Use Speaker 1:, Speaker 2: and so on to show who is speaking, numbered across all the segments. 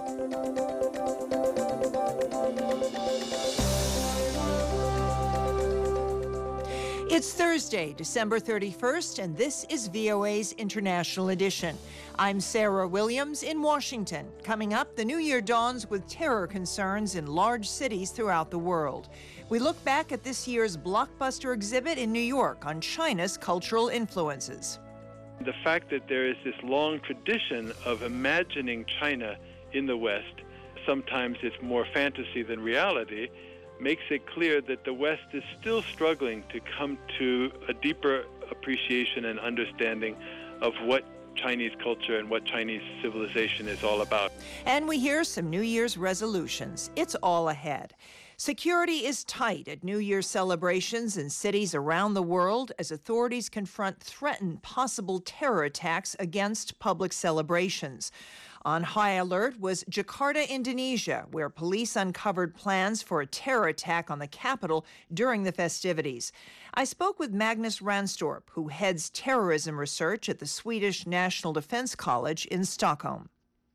Speaker 1: It's Thursday, December 31st, and this is VOA's International Edition. I'm Sarah Williams in Washington. Coming up, the new year dawns with terror concerns in large cities throughout the world. We look back at this year's blockbuster exhibit in New York on China's cultural influences.
Speaker 2: The fact that there is this long tradition of imagining China in the West, sometimes it's more fantasy than reality, makes it clear that the West is still struggling to come to a deeper appreciation and understanding of what Chinese culture and what Chinese civilization is all about.
Speaker 1: And we hear some New Year's resolutions. It's all ahead. Security is tight at New Year's celebrations in cities around the world as authorities confront threatened possible terror attacks against public celebrations. On high alert was Jakarta, Indonesia, where police uncovered plans for a terror attack on the capital during the festivities. I spoke with Magnus Ranstorp, who heads terrorism research at the Swedish National Defense College in Stockholm.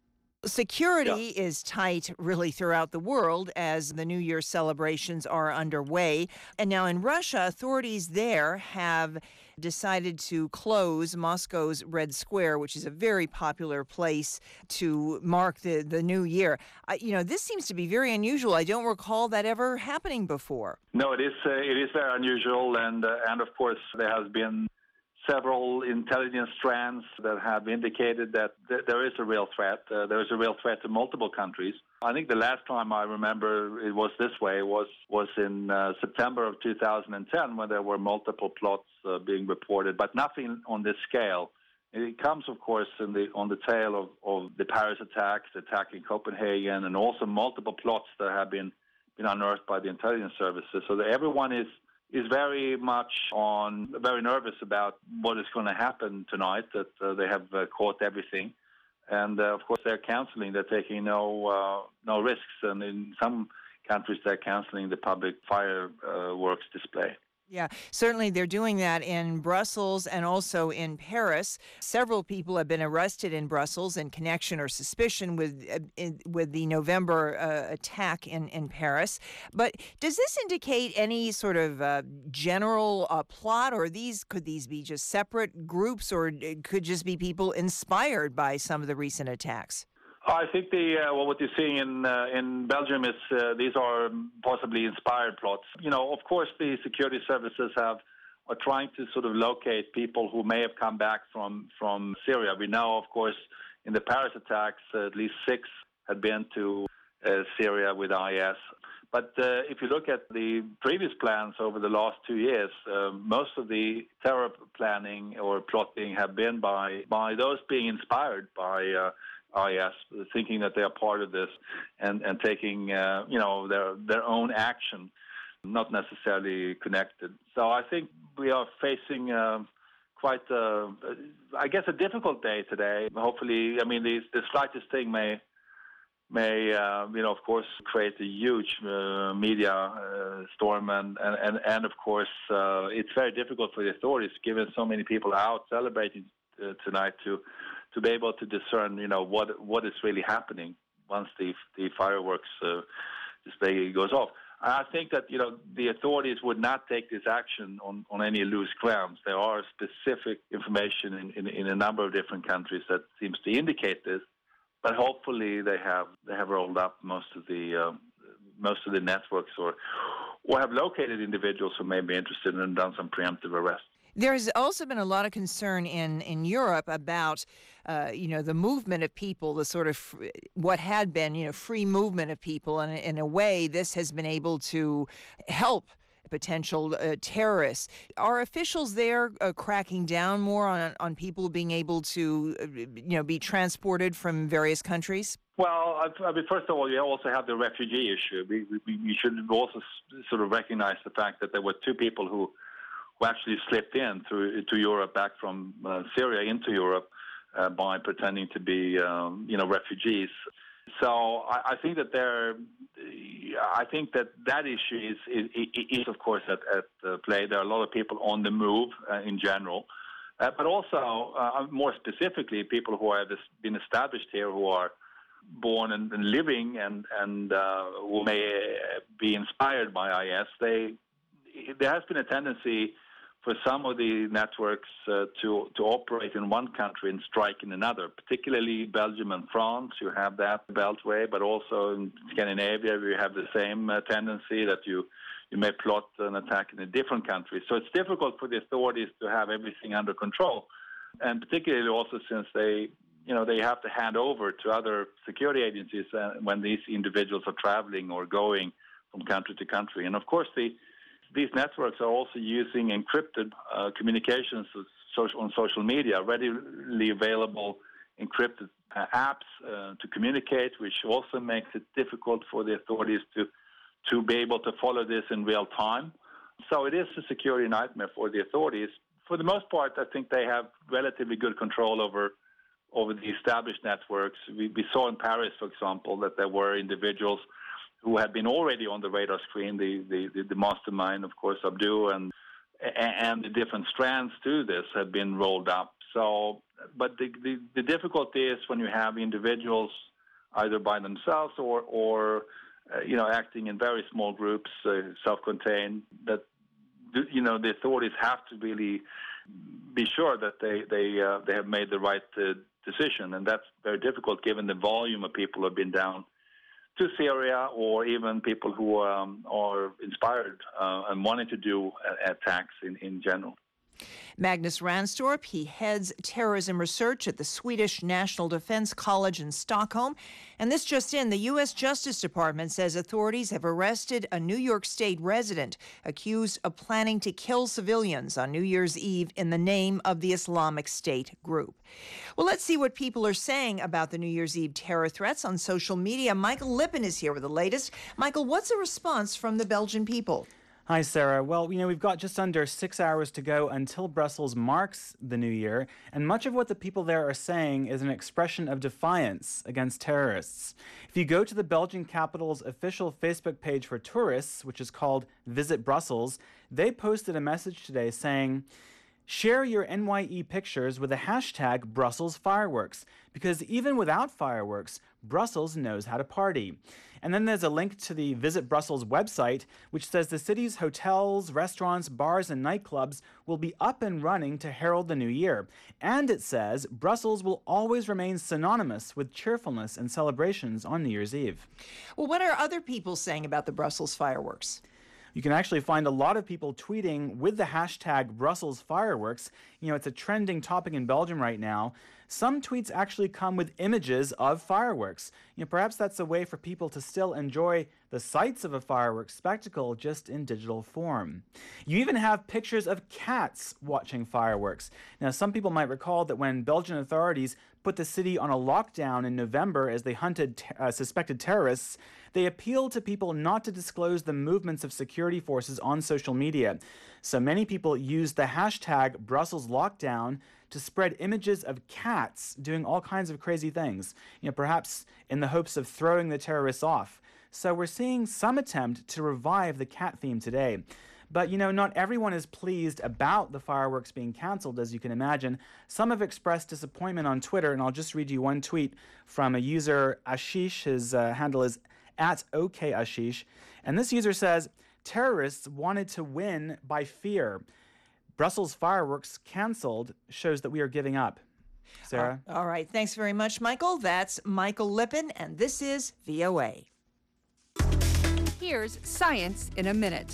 Speaker 1: Security is tight really throughout the world as the New Year celebrations are underway. And now in Russia, authorities there have decided to close Moscow's Red Square, which is a very popular place to mark the New Year. This seems to be very unusual. I don't recall that ever happening before.
Speaker 3: No, it is very unusual, and of course there has been several intelligence strands that have indicated that there is a real threat. There is a real threat to multiple countries. I think the last time I remember it was this way was in September of 2010 when there were multiple plots being reported, but nothing on this scale. It comes, of course, on the tail of the Paris attacks, the attack in Copenhagen, and also multiple plots that have been unearthed by the intelligence services. So that everyone is very much very nervous about what is going to happen tonight, that they have caught everything. And, of course, they're canceling. They're taking no risks. And in some countries, they're canceling the public fireworks display.
Speaker 1: Yeah, certainly they're doing that in Brussels and also in Paris. Several people have been arrested in Brussels in connection or suspicion with the November attack in Paris. But does this indicate any sort of general plot, or could these be just separate groups, or it could just be people inspired by some of the recent attacks?
Speaker 3: I think what you're seeing in Belgium is these are possibly inspired plots. Of course, the security services are trying to sort of locate people who may have come back from Syria. We know, of course, in the Paris attacks, at least 6 had been to Syria with IS. But if you look at the previous plans over the last 2 years, most of the terror planning or plotting have been by those being inspired by IS, thinking that they are part of this and taking their own action, not necessarily connected. So I think we are facing quite a difficult day today. Hopefully, the slightest thing may of course create a huge media storm, and of course it's very difficult for the authorities, given so many people out celebrating tonight, to be able to discern, what is really happening once the fireworks display goes off. I think that, the authorities would not take this action on any loose grounds. There are specific information in a number of different countries that seems to indicate this, but hopefully they have rolled up most of the networks or have located individuals who may be interested and done some preemptive arrests.
Speaker 1: There's also been a lot of concern in Europe about, the movement of people, the sort of what had been, free movement of people. And in a way, this has been able to help potential terrorists. Are officials there cracking down more on people being able to, be transported from various countries?
Speaker 3: Well, first of all, you also have the refugee issue. We should also sort of recognize the fact that there were 2 people who actually slipped in to Europe, back from Syria into Europe, by pretending to be, refugees. So I think that that issue is of course at play. There are a lot of people on the move in general, but also more specifically people who have been established here, who are born and living and who may be inspired by IS, there has been a tendency for some of the networks to operate in one country and strike in another, particularly Belgium and France. You have that beltway, but also in Scandinavia, we have the same tendency that you may plot an attack in a different country. So it's difficult for the authorities to have everything under control, and particularly also since they have to hand over to other security agencies when these individuals are traveling or going from country to country. And of course, these networks are also using encrypted communications on social media, readily available encrypted apps to communicate, which also makes it difficult for the authorities to be able to follow this in real time. So it is a security nightmare for the authorities. For the most part, I think they have relatively good control over the established networks. We saw in Paris, for example, that there were individuals who had been already on the radar screen, the mastermind, of course, Abdou, and the different strands to this had been rolled up. So, but the difficulty is when you have individuals either by themselves or acting in very small groups, self-contained, that the authorities have to really be sure that they have made the right decision, and that's very difficult given the volume of people who have been down to Syria, or even people who are inspired and wanting to do attacks in general.
Speaker 1: Magnus Ranstorp, he heads terrorism research at the Swedish National Defense College in Stockholm. And this just in, the U.S. Justice Department says authorities have arrested a New York State resident accused of planning to kill civilians on New Year's Eve in the name of the Islamic State group. Well, let's see what people are saying about the New Year's Eve terror threats on social media. Michael Lippen is here with the latest. Michael, what's a response from the Belgian people?
Speaker 4: Hi, Sarah. Well, we've got just under 6 hours to go until Brussels marks the new year, and much of what the people there are saying is an expression of defiance against terrorists. If you go to the Belgian capital's official Facebook page for tourists, which is called Visit Brussels, they posted a message today saying, "Share your NYE pictures with the hashtag Brussels fireworks, because even without fireworks, Brussels knows how to party." And then there's a link to the Visit Brussels website, which says the city's hotels, restaurants, bars, and nightclubs will be up and running to herald the new year. And it says Brussels will always remain synonymous with cheerfulness and celebrations on New Year's Eve.
Speaker 1: Well, what are other people saying about the Brussels fireworks?
Speaker 4: You can actually find a lot of people tweeting with the hashtag Brussels fireworks. It's a trending topic in Belgium right now. Some tweets actually come with images of fireworks. Perhaps that's a way for people to still enjoy the sights of a fireworks spectacle just in digital form. You even have pictures of cats watching fireworks. Now, some people might recall that when Belgian authorities put the city on a lockdown in November as they hunted suspected terrorists, they appealed to people not to disclose the movements of security forces on social media. So many people used the hashtag Brussels lockdown to spread images of cats doing all kinds of crazy things, perhaps in the hopes of throwing the terrorists off. So we're seeing some attempt to revive the cat theme today. But, not everyone is pleased about the fireworks being canceled, as you can imagine. Some have expressed disappointment on Twitter, and I'll just read you one tweet from a user, Ashish. His handle is @OKAshish. And this user says, "Terrorists wanted to win by fear. Brussels fireworks canceled shows that we are giving up." Sarah?
Speaker 1: All right. Thanks very much, Michael. That's Michael Lippen, and this is VOA.
Speaker 5: Here's Science in a Minute.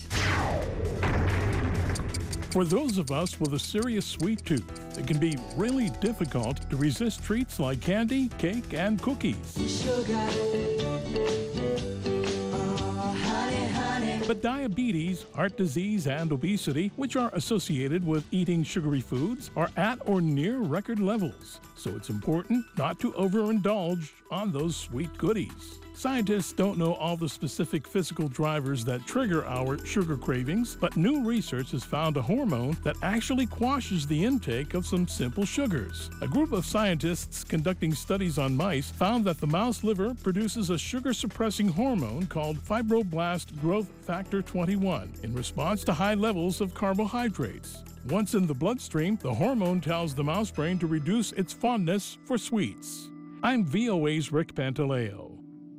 Speaker 6: For those of us with a serious sweet tooth, it can be really difficult to resist treats like candy, cake, and cookies. But diabetes, heart disease, and obesity, which are associated with eating sugary foods, are at or near record levels. So it's important not to overindulge on those sweet goodies. Scientists don't know all the specific physical drivers that trigger our sugar cravings, but new research has found a hormone that actually quashes the intake of some simple sugars. A group of scientists conducting studies on mice found that the mouse liver produces a sugar-suppressing hormone called fibroblast growth factor 21 in response to high levels of carbohydrates. Once in the bloodstream, the hormone tells the mouse brain to reduce its fondness for sweets. I'm VOA's Rick Pantaleo.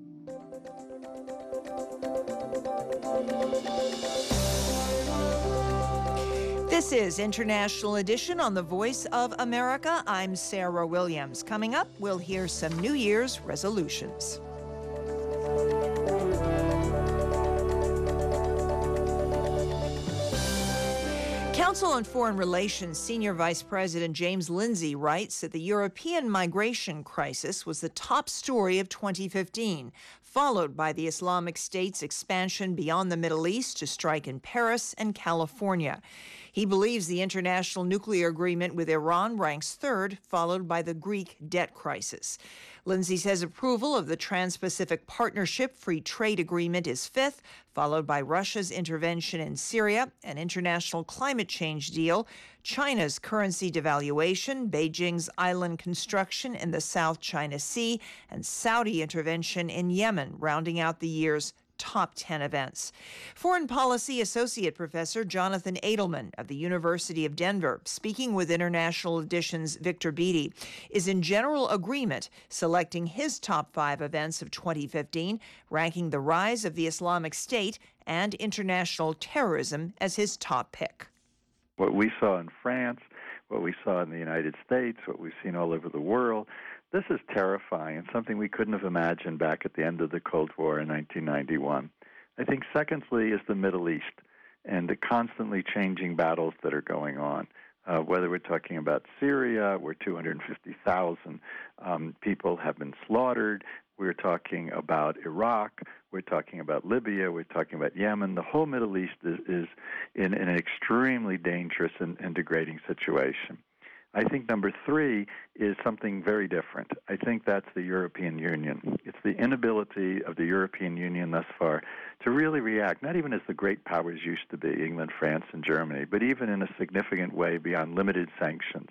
Speaker 1: This is International Edition on the Voice of America. I'm Sarah Williams. Coming up, we'll hear some New Year's resolutions. Council on Foreign Relations Senior Vice President James Lindsay writes that the European migration crisis was the top story of 2015, followed by the Islamic State's expansion beyond the Middle East to strike in Paris and California. He believes the international nuclear agreement with Iran ranks third, followed by the Greek debt crisis. Lindsay says approval of the Trans-Pacific Partnership Free Trade Agreement is fifth, followed by Russia's intervention in Syria, an international climate change deal, China's currency devaluation, Beijing's island construction in the South China Sea, and Saudi intervention in Yemen, rounding out the year's top 10 events. Foreign Policy Associate Professor Jonathan Edelman of the University of Denver, speaking with International Edition's Victor Beattie, is in general agreement selecting his top 5 events of 2015, ranking the rise of the Islamic State and international terrorism as his top pick.
Speaker 5: What we saw in France, what we saw in the United States, what we've seen all over the world, this is terrifying and something we couldn't have imagined back at the end of the Cold War in 1991. I think secondly is the Middle East and the constantly changing battles that are going on. Whether we're talking about Syria, where 250,000 people have been slaughtered, we're talking about Iraq, we're talking about Libya, we're talking about Yemen. The whole Middle East is in an extremely dangerous and degrading situation. I think number 3 is something very different. I think that's the European Union. It's the inability of the European Union thus far to really react, not even as the great powers used to be, England, France, and Germany, but even in a significant way beyond limited sanctions.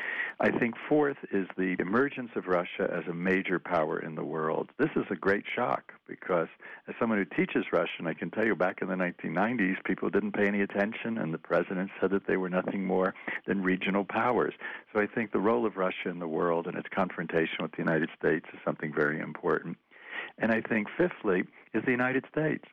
Speaker 5: I think 4th is the emergence of Russia as a major power in the world. This is a great shock because as someone who teaches Russian, I can tell you back in the 1990s, people didn't pay any attention and the president said that they were nothing more than regional powers. So I think the role of Russia in the world and its confrontation with the United States is something very important. And I think fifthly is the United States.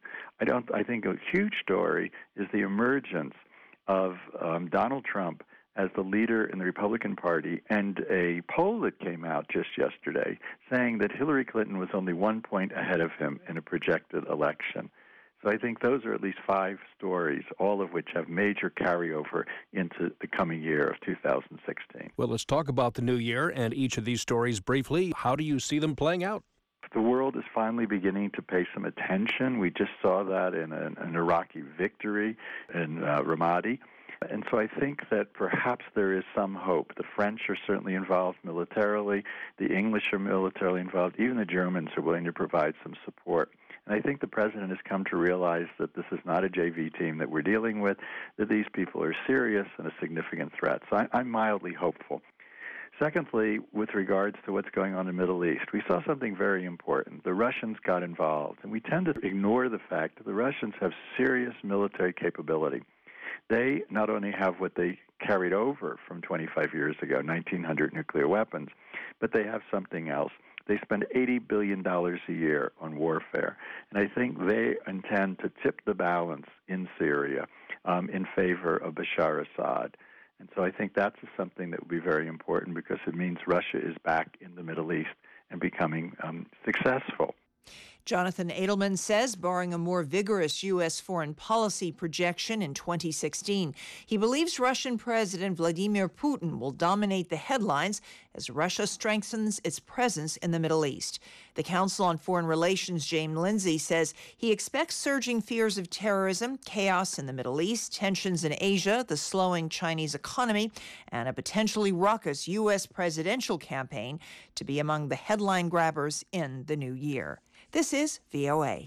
Speaker 5: I think a huge story is the emergence of Donald Trump as the leader in the Republican Party, and a poll that came out just yesterday saying that Hillary Clinton was only 1 point ahead of him in a projected election. So I think those are at least 5 stories, all of which have major carryover into the coming year of 2016.
Speaker 7: Well, let's talk about the new year and each of these stories briefly. How do you see them playing out?
Speaker 5: The world is finally beginning to pay some attention. We just saw that in an Iraqi victory in Ramadi. And so I think that perhaps there is some hope. The French are certainly involved militarily. The English are militarily involved. Even the Germans are willing to provide some support. And I think the president has come to realize that this is not a JV team that we're dealing with, that these people are serious and a significant threat. So I'm mildly hopeful. Secondly, with regards to what's going on in the Middle East, we saw something very important. The Russians got involved, and we tend to ignore the fact that the Russians have serious military capability. They not only have what they carried over from 25 years ago, 1,900 nuclear weapons, but they have something else. They spend $80 billion a year on warfare, and I think they intend to tip the balance in Syria in favor of Bashar Assad. And so I think that's something that would be very important because it means Russia is back in the Middle East and becoming successful.
Speaker 1: Jonathan Edelman says, barring a more vigorous U.S. foreign policy projection in 2016, he believes Russian President Vladimir Putin will dominate the headlines as Russia strengthens its presence in the Middle East. The Council on Foreign Relations' James Lindsay says he expects surging fears of terrorism, chaos in the Middle East, tensions in Asia, the slowing Chinese economy, and a potentially raucous U.S. presidential campaign to be among the headline grabbers in the new year. This is VOA.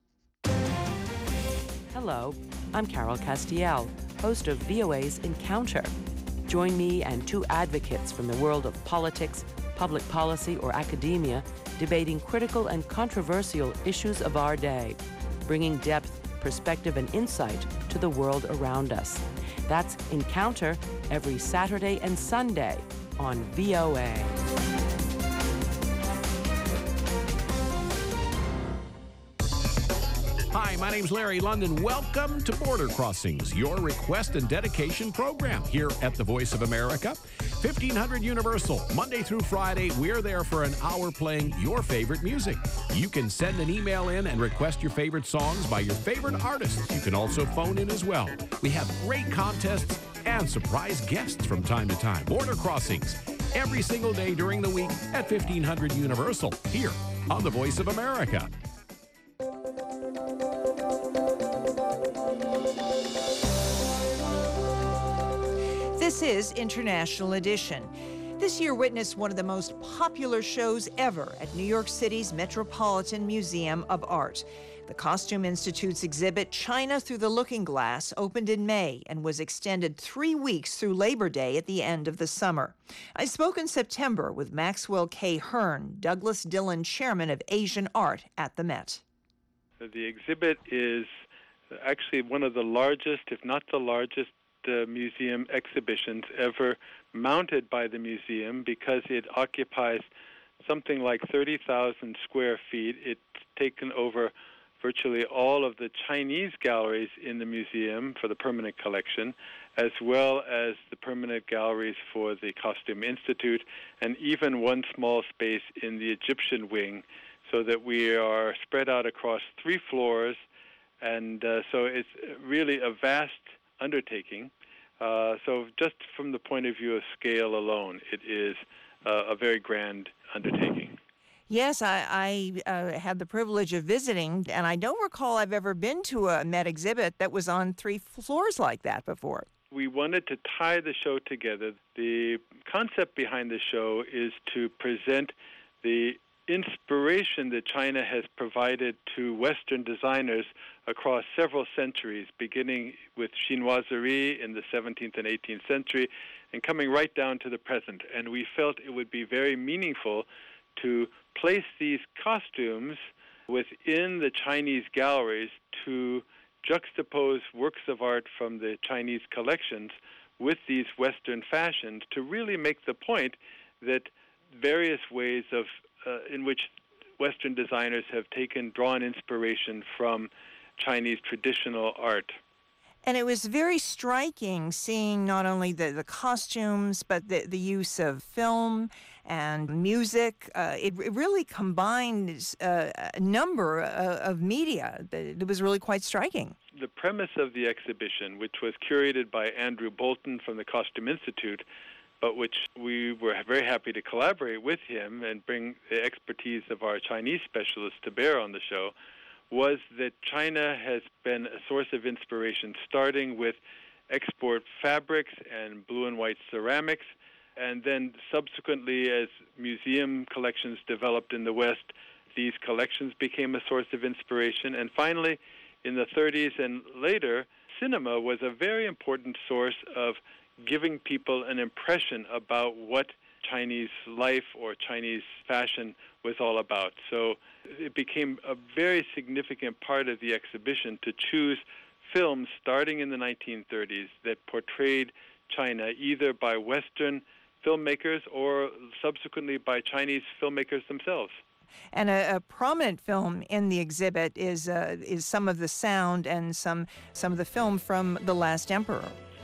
Speaker 8: Hello, I'm Carol Castiel, host of VOA's Encounter. Join me and 2 advocates from the world of politics, public policy, or academia debating critical and controversial issues of our day, bringing depth, perspective, and insight to the world around us. That's Encounter every Saturday and Sunday on VOA.
Speaker 7: Hi, my name's Larry London. Welcome to Border Crossings, your request and dedication program here at the Voice of America. 1500 Universal, Monday through Friday, we're there for an hour playing your favorite music. You can send an email in and request your favorite songs by your favorite artists. You can also phone in as well. We have great contests and surprise guests from time to time. Border Crossings, every single day during the week at 1500 Universal, here on the Voice of America.
Speaker 1: This is International Edition. This year witnessed one of the most popular shows ever at New York City's Metropolitan Museum of Art. The Costume Institute's exhibit, China Through the Looking Glass, opened in May and was extended 3 weeks through Labor Day at the end of the summer. I spoke in September with Maxwell K. Hearn, Douglas Dillon Chairman of Asian Art at the Met.
Speaker 2: The exhibit is actually one of the largest, if not the largest, museum exhibitions ever mounted by the museum because it occupies something like 30,000 square feet. It's taken over virtually all of the Chinese galleries in the museum for the permanent collection, as well as the permanent galleries for the Costume Institute, and even one small space in the Egyptian wing, so that we are spread out across 3 floors, and so it's really a vast undertaking. So just from the point of view of scale alone, it is a very grand undertaking.
Speaker 1: Yes, I had the privilege of visiting, and I don't recall I've ever been to a Met exhibit that was on 3 floors like that before.
Speaker 2: We wanted to tie the show together. The concept behind the show is to present the inspiration that China has provided to Western designers across several centuries, beginning with chinoiserie in the 17th and 18th century and coming right down to the present. And we felt it would be very meaningful to place these costumes within the Chinese galleries to juxtapose works of art from the Chinese collections with these Western fashions to really make the point that various ways of in which Western designers have drawn inspiration from Chinese traditional art.
Speaker 1: And it was very striking seeing not only the costumes, but the use of film and music. It really combined a number of media. It was really quite striking.
Speaker 2: The premise of the exhibition, which was curated by Andrew Bolton from the Costume Institute, but which we were very happy to collaborate with him and bring the expertise of our Chinese specialists to bear on the show, was that China has been a source of inspiration, starting with export fabrics and blue and white ceramics, and then subsequently as museum collections developed in the West, these collections became a source of inspiration. And finally, in the 30s and later, cinema was a very important source of giving people an impression about what Chinese life or Chinese fashion was all about. So it became a very significant part of the exhibition to choose films starting in the 1930s that portrayed China either by Western filmmakers or subsequently by Chinese filmmakers themselves.
Speaker 1: And a prominent film in the exhibit is some of the sound and some of the film from The Last Emperor.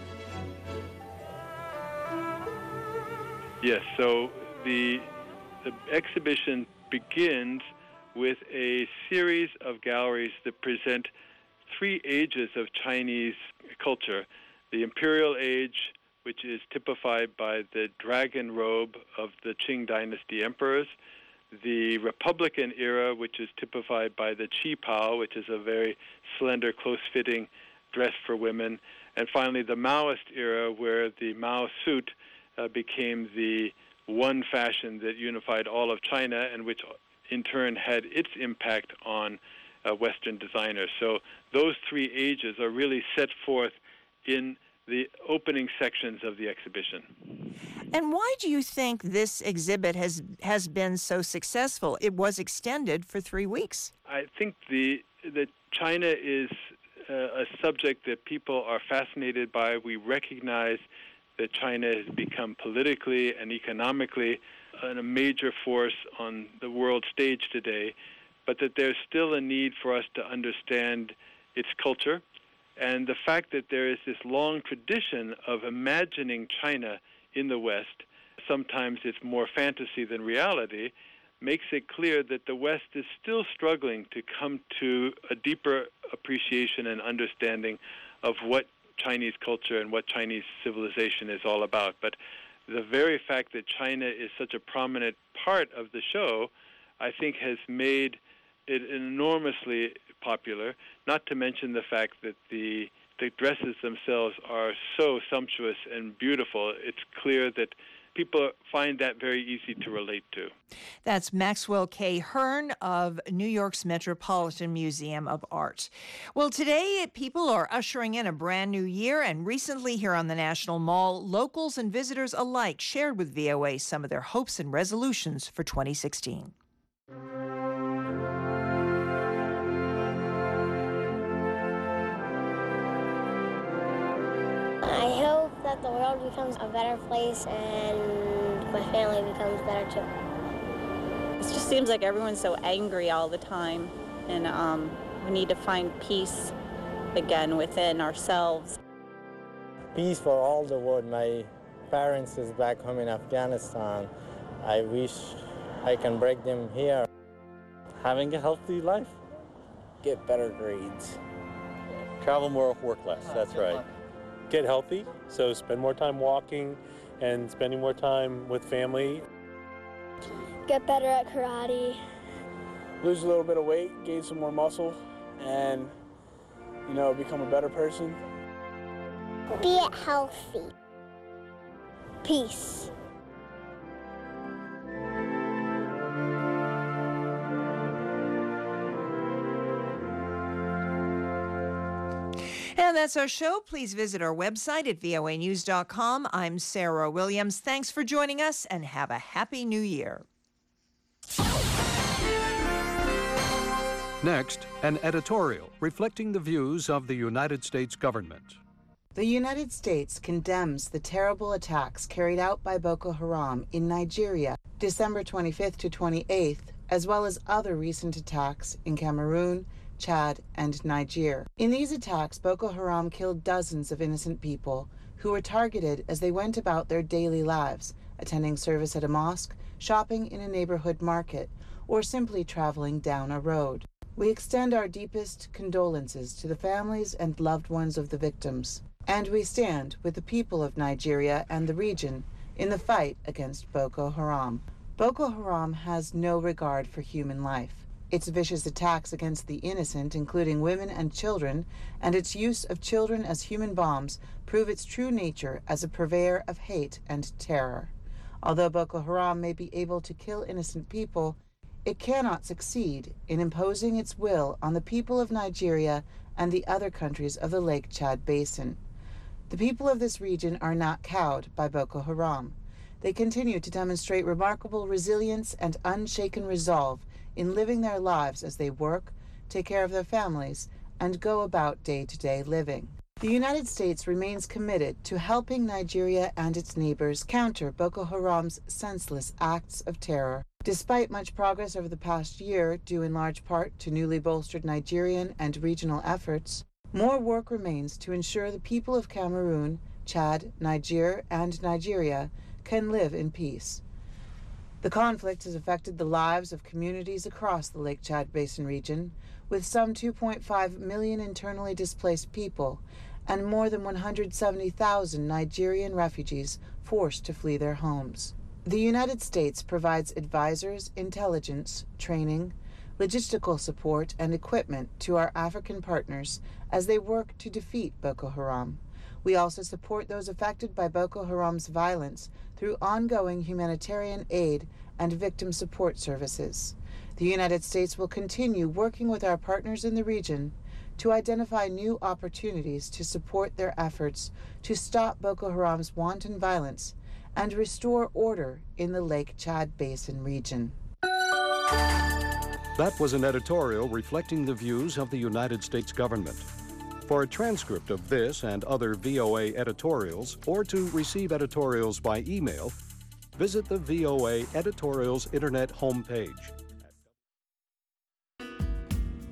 Speaker 2: Yes, so the exhibition begins with a series of galleries that present 3 ages of Chinese culture. The Imperial Age, which is typified by the dragon robe of the Qing dynasty emperors. The Republican era, which is typified by the Qi Pao, which is a very slender, close-fitting dress for women. And finally, the Maoist era, where the Mao suit became the one fashion that unified all of China and which in turn had its impact on Western designers. So those 3 ages are really set forth in the opening sections of the exhibition.
Speaker 1: And why do you think this exhibit has been so successful? It was extended for 3 weeks.
Speaker 2: I think that China is a subject that people are fascinated by. We recognize that China has become politically and economically a major force on the world stage today. but that there's still a need for us to understand its culture. And the fact that there is this long tradition of imagining China in the West, sometimes it's more fantasy than reality, makes it clear that the West is still struggling to come to a deeper appreciation and understanding of what Chinese culture and what Chinese civilization is all about. But the very fact that China is such a prominent part of the show, I think, has made it enormously popular, not to mention the fact that the dresses themselves are so sumptuous and beautiful. It's clear that people find that very easy to relate to.
Speaker 1: That's Maxwell K. Hearn of New York's Metropolitan Museum of Art. Well, today people are ushering in a brand new year, and recently here on the National Mall, locals and visitors alike shared with VOA some of their hopes and resolutions for 2016.
Speaker 9: I hope that the world becomes a better place and my family becomes better too.
Speaker 10: It just seems like everyone's so angry all the time, and we need to find peace again within ourselves.
Speaker 11: Peace for all the world. My parents is back home in Afghanistan. I wish I can break them here.
Speaker 12: Having a healthy life.
Speaker 13: Get better grades.
Speaker 12: Travel more, work less, that's right. Get healthy, so spend more time walking and spending more time with family.
Speaker 9: Get better at karate.
Speaker 13: Lose a little bit of weight, gain some more muscle, and, become a better person.
Speaker 9: Be healthy. Peace.
Speaker 1: And that's our show. Please visit our website at voanews.com. I'm Sarah Williams. Thanks for joining us, and have a happy new year.
Speaker 7: Next, an editorial reflecting the views of the United States government.
Speaker 14: The United States condemns the terrible attacks carried out by Boko Haram in Nigeria, December 25th to 28th, as well as other recent attacks in Cameroon, Chad, and Niger. In these attacks, Boko Haram killed dozens of innocent people who were targeted as they went about their daily lives, attending service at a mosque, shopping in a neighborhood market, or simply traveling down a road. We extend our deepest condolences to the families and loved ones of the victims, and we stand with the people of Nigeria and the region in the fight against Boko Haram. Boko Haram has no regard for human life. Its vicious attacks against the innocent, including women and children, and its use of children as human bombs prove its true nature as a purveyor of hate and terror. Although Boko Haram may be able to kill innocent people, it cannot succeed in imposing its will on the people of Nigeria and the other countries of the Lake Chad Basin. The people of this region are not cowed by Boko Haram. They continue to demonstrate remarkable resilience and unshaken resolve in living their lives as they work, take care of their families, and go about day-to-day living. The United States remains committed to helping Nigeria and its neighbors counter Boko Haram's senseless acts of terror. Despite much progress over the past year, due in large part to newly bolstered Nigerian and regional efforts, more work remains to ensure the people of Cameroon, Chad, Niger, and Nigeria can live in peace. The conflict has affected the lives of communities across the Lake Chad Basin region, with some 2.5 million internally displaced people and more than 170,000 Nigerian refugees forced to flee their homes. The United States provides advisors, intelligence, training, logistical support, and equipment to our African partners as they work to defeat Boko Haram. We also support those affected by Boko Haram's violence through ongoing humanitarian aid and victim support services. The United States will continue working with our partners in the region to identify new opportunities to support their efforts to stop Boko Haram's wanton violence and restore order in the Lake Chad Basin region.
Speaker 7: That was an editorial reflecting the views of the United States government. For a transcript of this and other VOA editorials, or to receive editorials by email, visit the VOA Editorials Internet homepage.